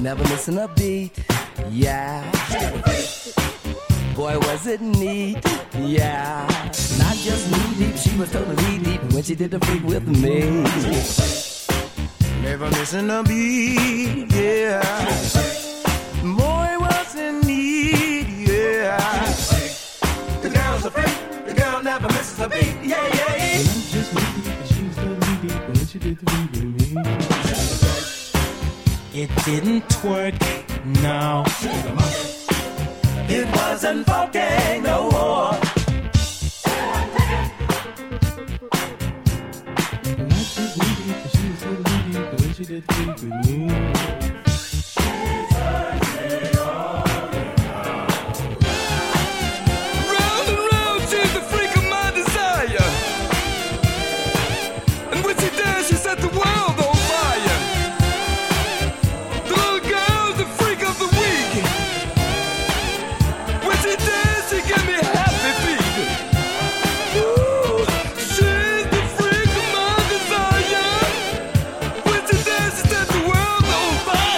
never missing a beat. Yeah. Boy, was it neat. Yeah. Not just knee deep, she was totally deep when she did the freak with me. Never missing a beat. Yeah. Boy, was it neat. Yeah. The girl's a freak. The girl never misses a beat. Yeah, yeah, yeah. Not just knee deep, she was totally deep when she did the freak with me. It didn't work, no. It wasn't funky no more. And I just needed it, she was so needy the way she did freak with me. Round and round, she's the freak of my desire. And when she does, she set the world on fire. The little girl's the freak of the week. When she dance, she give me happy feet. Ooh, she's the freak of my desire. When she dance, she set the world on fire.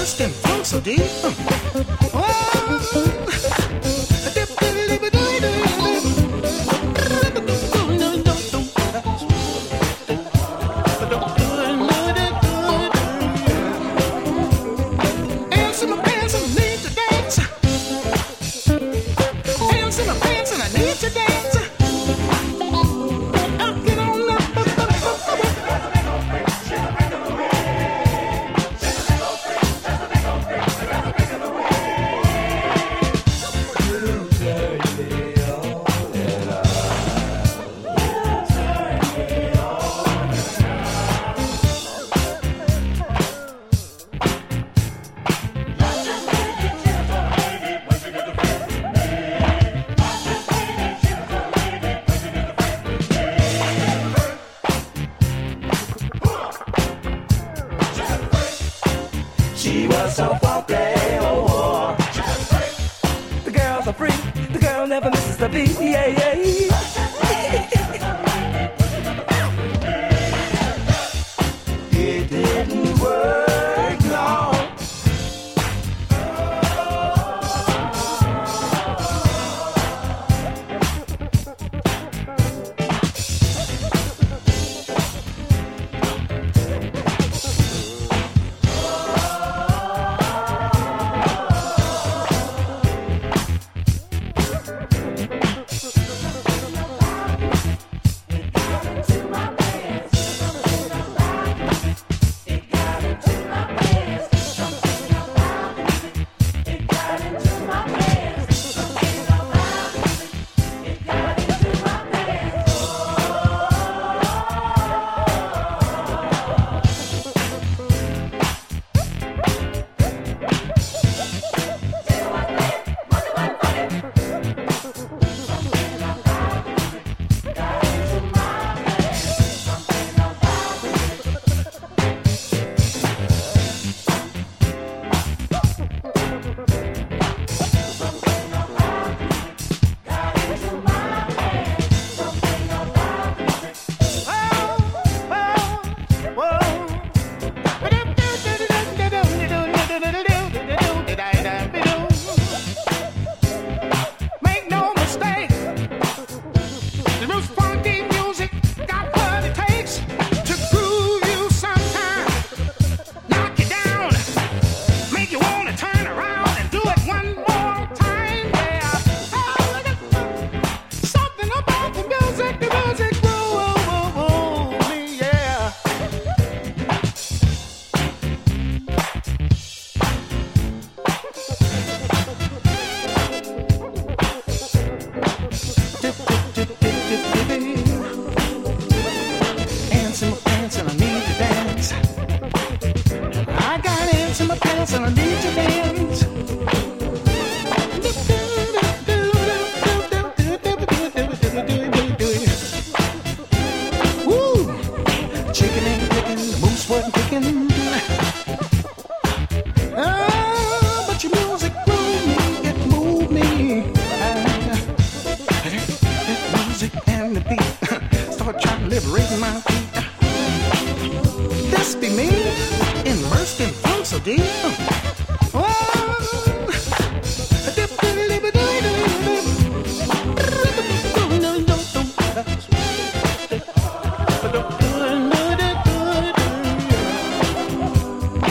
immersed in funk so deep. She was so funky, oh. The girls are free, the girl never misses the beat, yeah, yeah. It didn't work, no.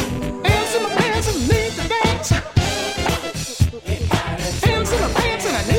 Hands in my pants and I need